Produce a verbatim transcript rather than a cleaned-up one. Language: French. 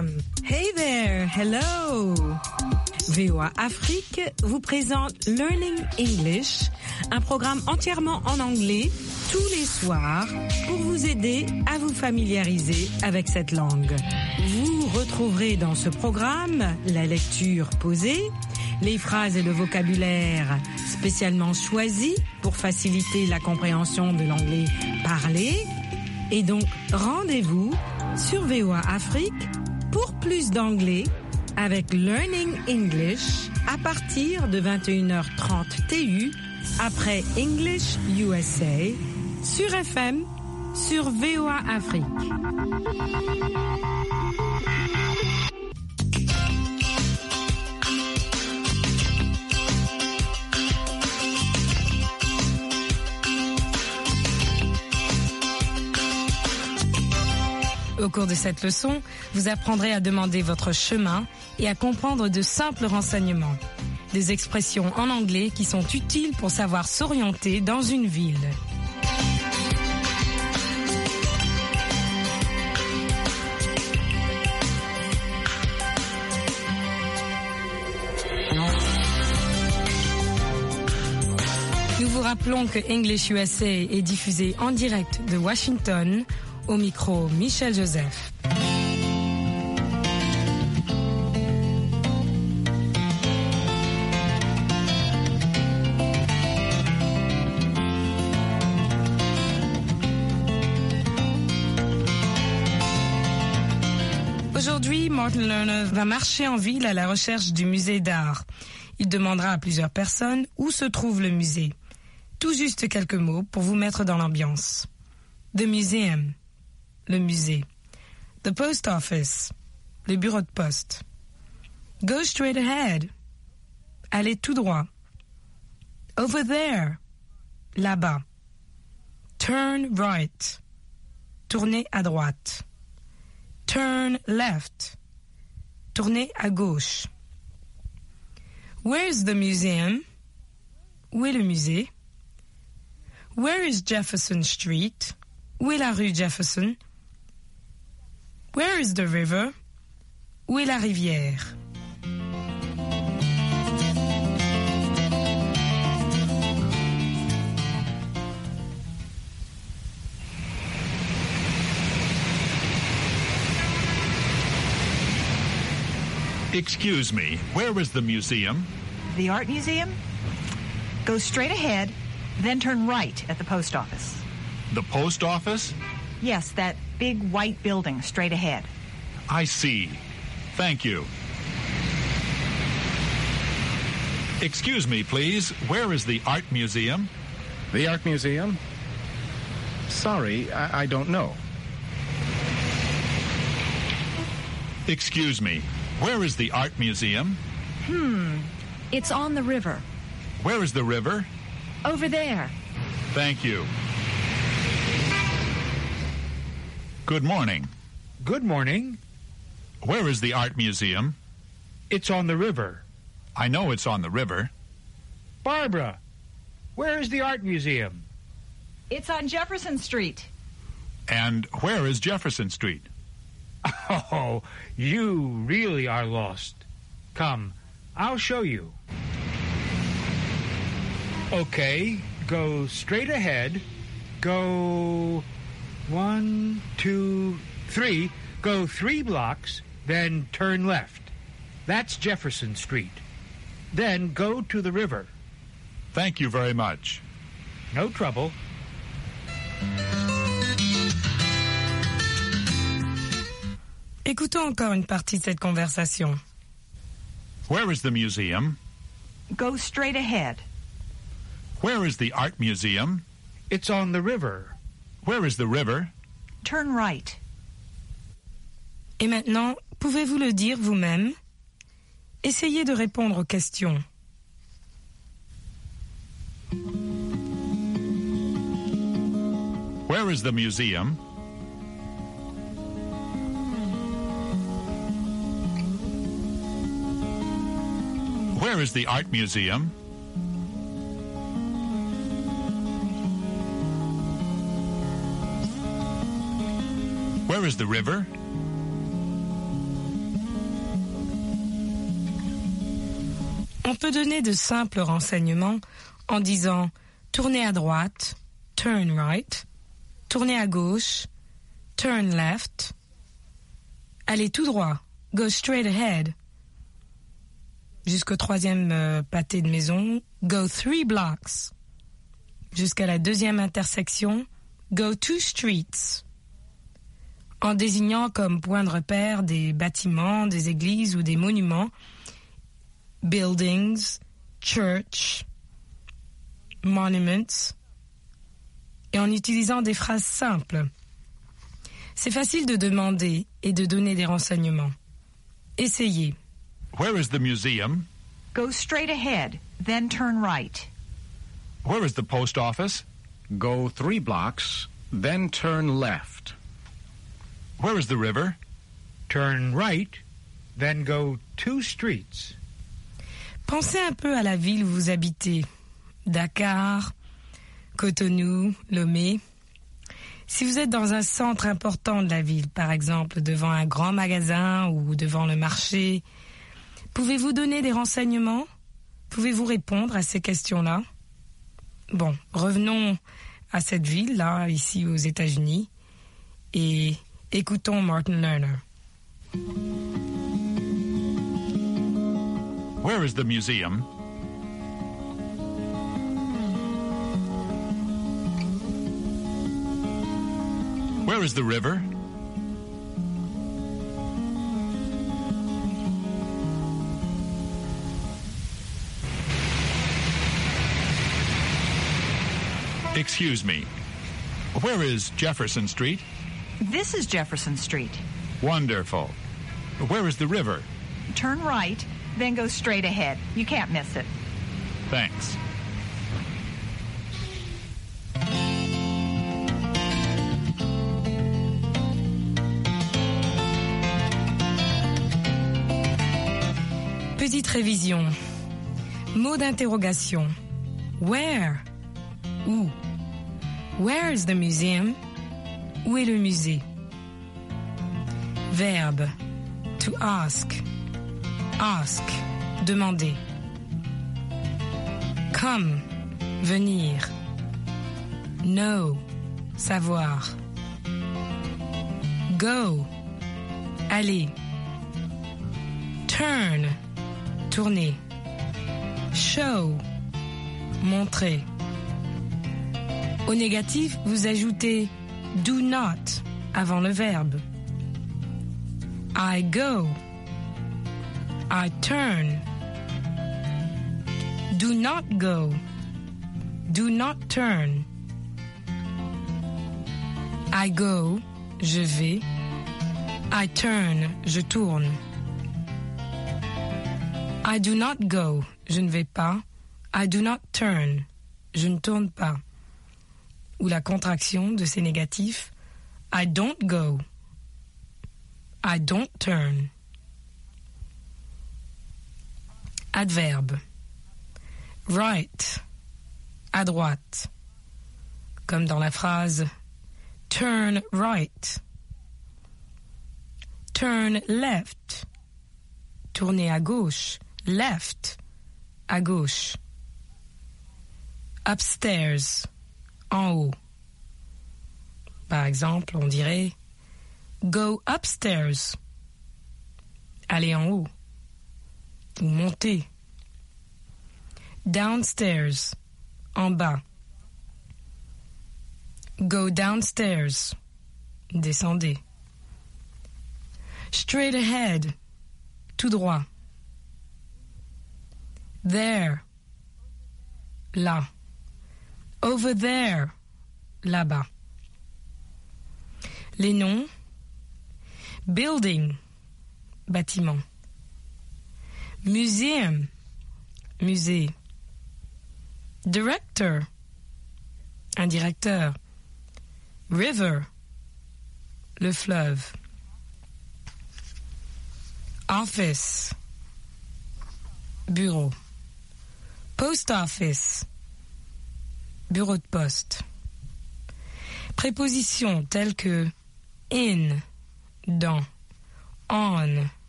Welcome. Hey there. Hello. V O A Afrique vous présente Learning English, un programme entièrement en anglais tous les soirs pour vous aider à vous familiariser avec cette langue. Vous retrouverez dans ce programme la lecture posée, les phrases et le vocabulaire spécialement choisis pour faciliter la compréhension de l'anglais parlé. Et donc, rendez-vous sur V O A Afrique pour plus d'anglais avec Learning English à partir de vingt et une heures trente T U après English U S A sur F M sur V O A Afrique. Au cours de cette leçon, vous apprendrez à demander votre chemin et à comprendre de simples renseignements. Des expressions en anglais qui sont utiles pour savoir s'orienter dans une ville. Nous vous rappelons que English U S A est diffusé en direct de Washington. Au micro, Michel Joseph. Aujourd'hui, Martin Lerner va marcher en ville à la recherche du musée d'art. Il demandera à plusieurs personnes où se trouve le musée. Tout juste quelques mots pour vous mettre dans l'ambiance. The Museum. Le musée. The post office. Le bureau de poste. Go straight ahead. Allez tout droit. Over there. Là-bas. Turn right. Tournez à droite. Turn left. Tournez à gauche. Where's the museum? Où est le musée? Where is Jefferson Street? Où est la rue Jefferson? Where is the river? Où est la rivière? Excuse me, where is the museum? The Art Museum? Go straight ahead, then turn right at the post office. The post office? Yes, that big white building straight ahead. I see. Thank you. Excuse me, please. Where is the Art Museum? The Art Museum? Sorry, I, I don't know. Excuse me. Where is the Art Museum? Hmm. It's on the river. Where is the river? Over there. Thank you. Good morning. Good morning. Where is the Art Museum? It's on the river. I know it's on the river. Barbara, where is the Art Museum? It's on Jefferson Street. And where is Jefferson Street? Oh, you really are lost. Come, I'll show you. Okay, go straight ahead. Go one, two, three. Go three blocks, then turn left. That's Jefferson Street. Then go to the river. Thank you very much. No trouble. Écoutons encore une partie de cette conversation. Where is the museum? Go straight ahead. Where is the Art Museum? It's on the river. Where is the river? Turn right. Et maintenant, pouvez-vous le dire vous-même? Essayez de répondre aux questions. Where is the museum? Where is the Art Museum? Where is the river? On peut donner de simples renseignements en disant « tournez à droite »,« turn right »,« tournez à gauche »,« turn left »,« allez tout droit »,« go straight ahead », jusqu'au troisième euh, pâté de maison, « go three blocks », jusqu'à la deuxième intersection, « go two streets », en désignant comme point de repère des bâtiments, des églises ou des monuments, buildings, church, monuments, et en utilisant des phrases simples. C'est facile de demander et de donner des renseignements. Essayez. Where is the museum? Go straight ahead, then turn right. Where is the post office? Go three blocks, then turn left. Where is the river? Turn right, then go two streets. Pensez un peu à la ville où vous habitez. Dakar, Cotonou, Lomé. Si vous êtes dans un centre important de la ville, par exemple devant un grand magasin ou devant le marché, pouvez-vous donner des renseignements? Pouvez-vous répondre à ces questions-là? Bon, revenons à cette ville-là, ici aux États-Unis, et écoutons Martin Lerner. Where is the museum? Where is the river? Excuse me. Where is Jefferson Street? This is Jefferson Street. Wonderful. Where is the river? Turn right, then go straight ahead. You can't miss it. Thanks. Petite révision. Mot d'interrogation. Where? Où? Where is the museum? Où est le musée? Verbe. To ask. Ask. Demander. Come. Venir. Know. Savoir. Go. Aller. Turn. Tourner. Show. Montrer. Au négatif, vous ajoutez do not avant le verbe. I go. I turn. Do not go. Do not turn. I go. Je vais. I turn. Je tourne. I do not go. Je ne vais pas. I do not turn. Je ne tourne pas. Ou la contraction de ces négatifs. I don't go. I don't turn. Adverbe. Right. À droite. Comme dans la phrase turn right. Turn left. Tourner à gauche. Left. À gauche. Upstairs. En haut. Par exemple, on dirait go upstairs. Aller en haut. Ou monter. Downstairs. En bas. Go downstairs. Descendez. Straight ahead. Tout droit. There. Là. Over there. Là-bas. Les noms. Building. Bâtiment. Museum. Musée. Director. Un directeur. River. Le fleuve. Office. Bureau. Post office. Bureau de poste. Prépositions telles que in, dans, on,